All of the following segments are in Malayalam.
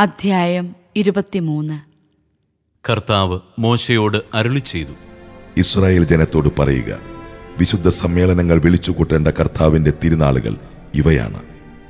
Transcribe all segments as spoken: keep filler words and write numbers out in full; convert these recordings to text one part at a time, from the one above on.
അധ്യായം ഇരുപത്തിമൂന്ന്. കർത്താവ് മോശയോട് അരുളിച്ചെയ്തു, ഇസ്രായേൽ ജനത്തോട് പറയുക, വിശുദ്ധ സമ്മേളനങ്ങൾ വിളിച്ചുകൂട്ടേണ്ട കർത്താവിന്റെ തിരുനാളുകൾ ഇവയാണ്.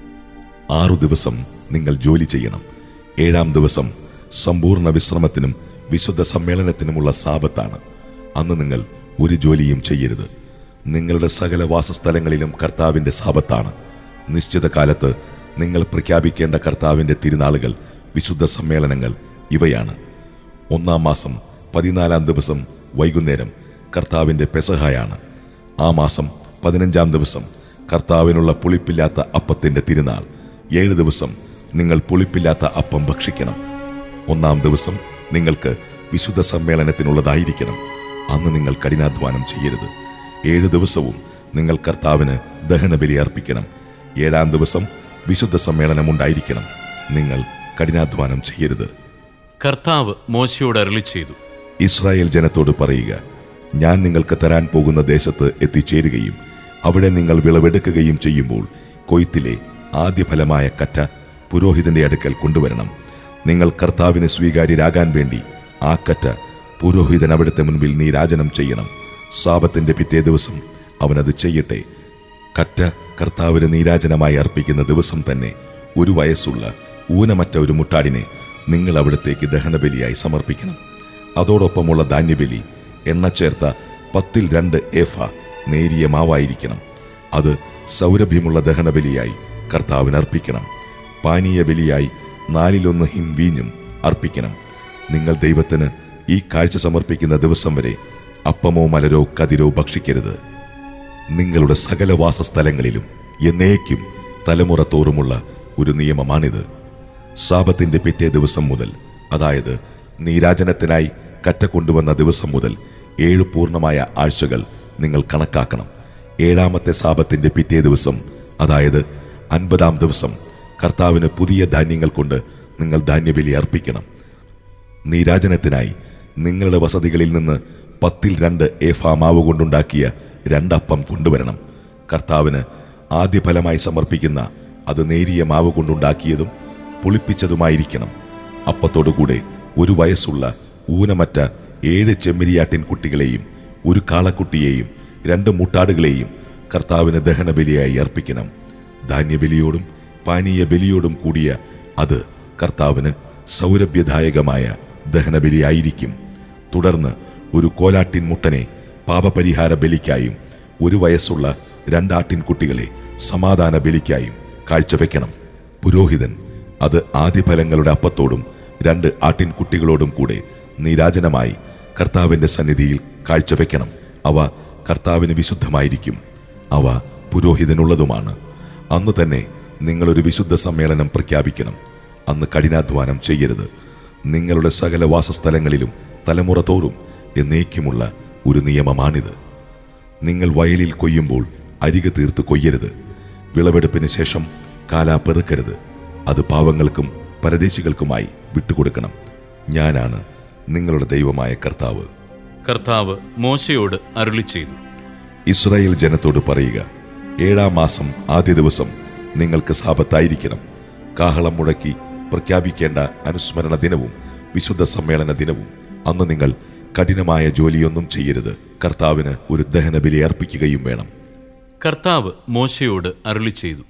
ആറു ദിവസം നിങ്ങൾ ജോലി ചെയ്യണം. ഏഴാം ദിവസം സമ്പൂർണ്ണ വിശ്രമത്തിനും വിശുദ്ധ സമ്മേളനത്തിനുമുള്ള സാബത്താണ്. അന്ന് നിങ്ങൾ ഒരു ജോലിയും ചെയ്യരുത്. നിങ്ങളുടെ സകല വാസസ്ഥലങ്ങളിലും കർത്താവിന്റെ സാബത്താണ്. നിശ്ചിത കാലത്ത് നിങ്ങൾ പ്രഖ്യാപിക്കേണ്ട കർത്താവിന്റെ തിരുനാളുകൾ വിശുദ്ധ സമ്മേളനങ്ങൾ ഇവയാണ്. ഒന്നാം മാസം പതിനാലാം ദിവസം വൈകുന്നേരം കർത്താവിന്റെ പെസഹായാണ്. ആ മാസം പതിനഞ്ചാം ദിവസം കർത്താവിനുള്ള പുളിപ്പില്ലാത്ത അപ്പത്തിന്റെ തിരുനാൾ. ഏഴ് ദിവസം നിങ്ങൾ പുളിപ്പില്ലാത്ത അപ്പം ഭക്ഷിക്കണം. ഒന്നാം ദിവസം നിങ്ങൾക്ക് വിശുദ്ധ സമ്മേളനത്തിനുള്ളതായിരിക്കണം. അന്ന് നിങ്ങൾ കഠിനാധ്വാനം ചെയ്യരുത്. ഏഴു ദിവസവും നിങ്ങൾ കർത്താവിന് ദഹനബലി അർപ്പിക്കണം. ഏഴാം ദിവസം വിശുദ്ധ സമ്മേളനം ഉണ്ടായിരിക്കണം. നിങ്ങൾ കഠിനാധ്വാനം ചെയ്യരുത്. കർത്താവ് മോശയോട് അരുളിച്ചെയ്തു, ഇസ്രായേൽ ജനത്തോട് പറയുക, ഞാൻ നിങ്ങൾക്ക് തരാൻ പോകുന്ന ദേശത്ത് എത്തിച്ചേരുകയും അവിടെ നിങ്ങൾ വിളവെടുക്കുകയും ചെയ്യുമ്പോൾ കൊയ്ത്തിലെ ആദ്യഫലമായ കറ്റ പുരോഹിതന്റെ അടുക്കൽ കൊണ്ടുവരണം. നിങ്ങൾ കർത്താവിന് സ്വീകാര്യരാകാൻ വേണ്ടി ആ കറ്റ പുരോഹിതൻ അവിടുത്തെ മുൻപിൽ നീരാജനം ചെയ്യണം. സാബത്തിന്റെ പിറ്റേ ദിവസം അവനത് ചെയ്യട്ടെ. കറ്റ കർത്താവിന് നീരാജനമായി അർപ്പിക്കുന്ന ദിവസം തന്നെ ഒരു വയസ്സുള്ള ഊനമറ്റ ഒരു മുട്ടാടിനെ നിങ്ങൾ അവിടത്തേക്ക് ദഹനബലിയായി സമർപ്പിക്കണം. അതോടൊപ്പമുള്ള ധാന്യബലി എണ്ണ ചേർത്ത പത്തിൽ രണ്ട് ഏഫ നേരിയ മാവായിരിക്കണം. അത് സൗരഭ്യമുള്ള ദഹനബലിയായി കർത്താവിന് അർപ്പിക്കണം. പാനീയ ബലിയായി നാലിലൊന്ന് ഹിം വീഞ്ഞും അർപ്പിക്കണം. നിങ്ങൾ ദൈവത്തിന് ഈ കാഴ്ച സമർപ്പിക്കുന്ന ദിവസം വരെ അപ്പമോ മലരോ കതിരോ ഭക്ഷിക്കരുത്. നിങ്ങളുടെ സകല വാസസ്ഥലങ്ങളിലും എന്നേക്കും തലമുറ തോറുമുള്ള ഒരു നിയമമാണിത്. സാബത്തിന്റെ പിറ്റേ ദിവസം മുതൽ, അതായത് നീരാജനത്തിനായി കറ്റ കൊണ്ടുവന്ന ദിവസം മുതൽ ഏഴ് പൂർണ്ണമായ ആഴ്ചകൾ നിങ്ങൾ കണക്കാക്കണം. ഏഴാമത്തെ സാബത്തിന്റെ പിറ്റേ ദിവസം, അതായത് അൻപതാം ദിവസം, കർത്താവിന് പുതിയ ധാന്യങ്ങൾ കൊണ്ട് നിങ്ങൾ ധാന്യബലി അർപ്പിക്കണം. നീരാജനത്തിനായി നിങ്ങളുടെ വസതികളിൽ നിന്ന് പത്തിൽ രണ്ട് ഏഫാ മാവ് കൊണ്ടുണ്ടാക്കിയ രണ്ടപ്പം കൊണ്ടുവരണം. കർത്താവിന് ആദ്യഫലമായി സമർപ്പിക്കുന്ന അത് നേരിയ മാവ് കൊണ്ടുണ്ടാക്കിയതും പുളിപ്പിച്ചതുമായിരിക്കണം. അപ്പത്തോടുകൂടെ ഒരു വയസ്സുള്ള ഊനമറ്റ ഏഴ് ചെമ്മരിയാട്ടിൻ കുട്ടികളെയും ഒരു കാളക്കുട്ടിയെയും രണ്ട് മുട്ടാടുകളെയും കർത്താവിന് ദഹനബലിയായി അർപ്പിക്കണം. ധാന്യബലിയോടും പാനീയ ബലിയോടും കൂടിയ അത് കർത്താവിന് സൗരഭ്യദായകമായ ദഹനബലിയായിരിക്കും. തുടർന്ന് ഒരു കോലാട്ടിൻ മുട്ടനെ പാപപരിഹാര ബലിക്കായും ഒരു വയസ്സുള്ള രണ്ടാട്ടിൻ കുട്ടികളെ സമാധാന ബലിക്കായും കാഴ്ചവെക്കണം. പുരോഹിതൻ അത് ആദ്യഫലങ്ങളുടെ അപ്പത്തോടും രണ്ട് ആട്ടിൻ കുട്ടികളോടും കൂടെ നീരാജനമായി കർത്താവിന്റെ സന്നിധിയിൽ കാഴ്ചവെക്കണം. അവ കർത്താവിന് വിശുദ്ധമായിരിക്കും. അവ പുരോഹിതനുള്ളതുമാണ്. അന്ന് തന്നെ നിങ്ങളൊരു വിശുദ്ധ സമ്മേളനം പ്രഖ്യാപിക്കണം. അന്ന് കഠിനാധ്വാനം ചെയ്യരുത്. നിങ്ങളുടെ സകല വാസസ്ഥലങ്ങളിലും തലമുറ തോറും എന്നേക്കുമുള്ള ഒരു നിയമമാണിത്. നിങ്ങൾ വയലിൽ കൊയ്യുമ്പോൾ അരികെ തീർത്ത് കൊയ്യരുത്. വിളവെടുപ്പിന് ശേഷം കാലാ പെറുക്കരുത്. അത് പാവങ്ങൾക്കും പരദേശികൾക്കുമായി വിട്ടുകൊടുക്കണം. ഞാനാണ് നിങ്ങളുടെ ദൈവമായ കർത്താവ്. കർത്താവ് മോശയോട് അരുളിച്ചെയ്തു, ഇസ്രായേൽ ജനത്തോട് പറയുക, ഏഴാം മാസം ആദ്യ ദിവസം നിങ്ങൾക്ക് സാബത്തായിരിക്കണം. കാഹളം മുഴക്കി പ്രഖ്യാപിക്കേണ്ട അനുസ്മരണ ദിനവും വിശുദ്ധ സമ്മേളന ദിനവും. അന്ന് നിങ്ങൾ കഠിനമായ ജോലിയൊന്നും ചെയ്യരുത്. കർത്താവിന് ഒരു ദഹനബലി അർപ്പിക്കുകയും വേണം. കർത്താവ് മോശയോട് അരുളിച്ചെയ്തു,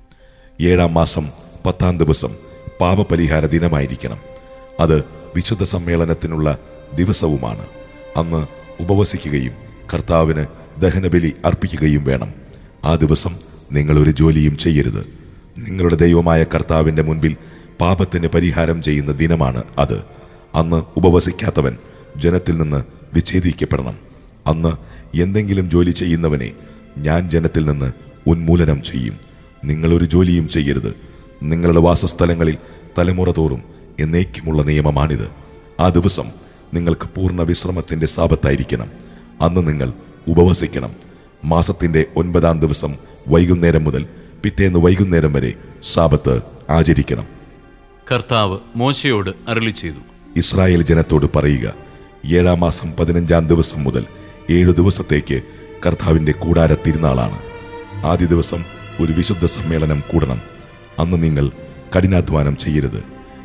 ഏഴാം മാസം പത്താം ദിവസം പാപപരിഹാര ദിനമായിരിക്കണം. അത് വിശുദ്ധ സമ്മേളനത്തിനുള്ള ദിവസവുമാണ്. അന്ന് ഉപവസിക്കുകയും കർത്താവിന് ദഹനബലി അർപ്പിക്കുകയും വേണം. ആ ദിവസം നിങ്ങൾ ഒരു ജോലിയും ചെയ്യരുത്. നിങ്ങളുടെ ദൈവമായ കർത്താവിന്റെ മുൻപിൽ പാപത്തിന് പരിഹാരം ചെയ്യുന്ന ദിനമാണ് അത്. അന്ന് ഉപവസിക്കാത്തവൻ ജനത്തിൽ നിന്ന് വിച്ഛേദിക്കപ്പെടണം. അന്ന് എന്തെങ്കിലും ജോലി ചെയ്യുന്നവനെ ഞാൻ ജനത്തിൽ നിന്ന് ഉന്മൂലനം ചെയ്യും. നിങ്ങളൊരു ജോലിയും ചെയ്യരുത്. നിങ്ങളുടെ വാസസ്ഥലങ്ങളിൽ തലമുറ തോറും എന്നേക്കുമുള്ള നിയമമാണിത്. ആ ദിവസം നിങ്ങൾക്ക് പൂർണ്ണ വിശ്രമത്തിന്റെ സാബത്തായിരിക്കണം. അന്ന് നിങ്ങൾ ഉപവസിക്കണം. മാസത്തിന്റെ ഒൻപതാം ദിവസം വൈകുന്നേരം മുതൽ പിറ്റേന്ന് വൈകുന്നേരം വരെ സാബത്ത് ആചരിക്കണം. കർത്താവ് മോശയോട് അരുളിച്ചെയ്തു, ഇസ്രായേൽ ജനത്തോട് പറയുക, ഏഴാം മാസം പതിനഞ്ചാം ദിവസം മുതൽ ഏഴു ദിവസത്തേക്ക് കർത്താവിന്റെ കൂടാര തിരുനാളാണ്. ആദ്യ ദിവസം ഒരു വിശുദ്ധ സമ്മേളനം കൂടണം. അന്ന് നിങ്ങൾ കഠിനാധ്വാനം ചെയ്യരുത്.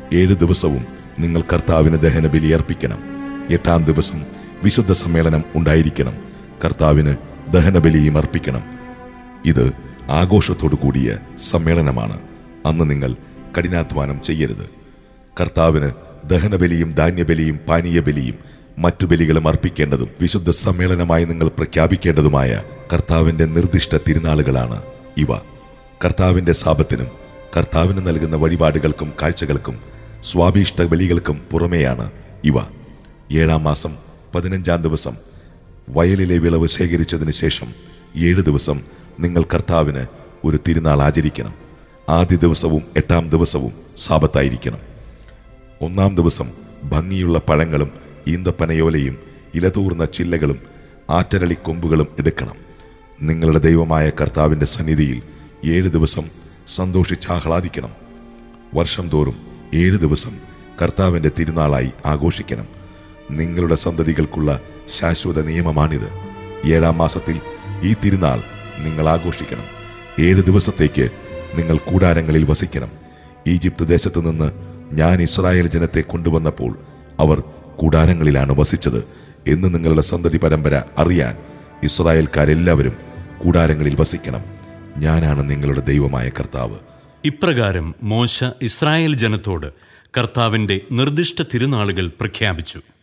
ഏഴ് ദിവസവും നിങ്ങൾ കർത്താവിന് ദഹനബലി അർപ്പിക്കണം. എട്ടാം ദിവസം വിശുദ്ധ സമ്മേളനം ഉണ്ടായിരിക്കണം. കർത്താവിന് ദഹനബലിയും അർപ്പിക്കണം. ഇത് ആഘോഷത്തോടു കൂടിയ സമ്മേളനമാണ്. അന്ന് നിങ്ങൾ കഠിനാധ്വാനം ചെയ്യരുത്. കർത്താവിന് ദഹനബലിയും ധാന്യബലിയും പാനീയബലിയും മറ്റു ബലികളും അർപ്പിക്കേണ്ടതും വിശുദ്ധ സമ്മേളനമായി നിങ്ങൾ പ്രഖ്യാപിക്കേണ്ടതുമായ കർത്താവിന്റെ നിർദ്ദിഷ്ട തിരുനാളുകളാണ് ഇവ. കർത്താവിന്റെ സാപത്തിനും കർത്താവിന് നൽകുന്ന വഴിപാടുകൾക്കും കാഴ്ചകൾക്കും സ്വാഭീഷ്ട ബലികൾക്കും പുറമെയാണ് ഇവ. ഏഴാം മാസം പതിനഞ്ചാം ദിവസം വയലിലെ വിളവ് ശേഖരിച്ചതിന് ശേഷം ഏഴ് ദിവസം നിങ്ങൾ കർത്താവിന് ഒരു തിരുനാൾ ആചരിക്കണം. ആദ്യ ദിവസവും എട്ടാം ദിവസവും സാപത്തായിരിക്കണം. ഒന്നാം ദിവസം ഭംഗിയുള്ള പഴങ്ങളും ഈന്തപ്പനയോലയും ഇലതൂർന്ന ചില്ലകളും ആറ്റരളിക്കൊമ്പുകളും എടുക്കണം. നിങ്ങളുടെ ദൈവമായ കർത്താവിന്റെ സന്നിധിയിൽ ഏഴ് ദിവസം സന്തോഷിച്ചാഹ്ലാദിക്കണം. വർഷം തോറും ഏഴ് ദിവസം കർത്താവിന്റെ തിരുനാളായി ആഘോഷിക്കണം. നിങ്ങളുടെ സന്തതികൾക്കുള്ള ശാശ്വത നിയമമാണിത്. ഏഴാം മാസത്തിൽ ഈ തിരുനാൾ നിങ്ങൾ ആഘോഷിക്കണം. ഏഴ് ദിവസത്തേക്ക് നിങ്ങൾ കൂടാരങ്ങളിൽ വസിക്കണം. ഈജിപ്ത് ദേശത്തു നിന്ന് ഞാൻ ഇസ്രായേൽ ജനത്തെ കൊണ്ടുവന്നപ്പോൾ അവർ കൂടാരങ്ങളിലാണ് വസിച്ചത് എന്ന് നിങ്ങളുടെ സന്തതി പരമ്പര അറിയാൻ ഇസ്രായേൽക്കാരെല്ലാവരും കൂടാരങ്ങളിൽ വസിക്കണം. ഞാനാണ് നിങ്ങളുടെ ദൈവമായ കർത്താവ്. ഇപ്രകാരം മോശ ഇസ്രായേൽ ജനത്തോട് കർത്താവിന്റെ നിർദ്ദിഷ്ട തിരുനാളുകൾ പ്രഖ്യാപിച്ചു.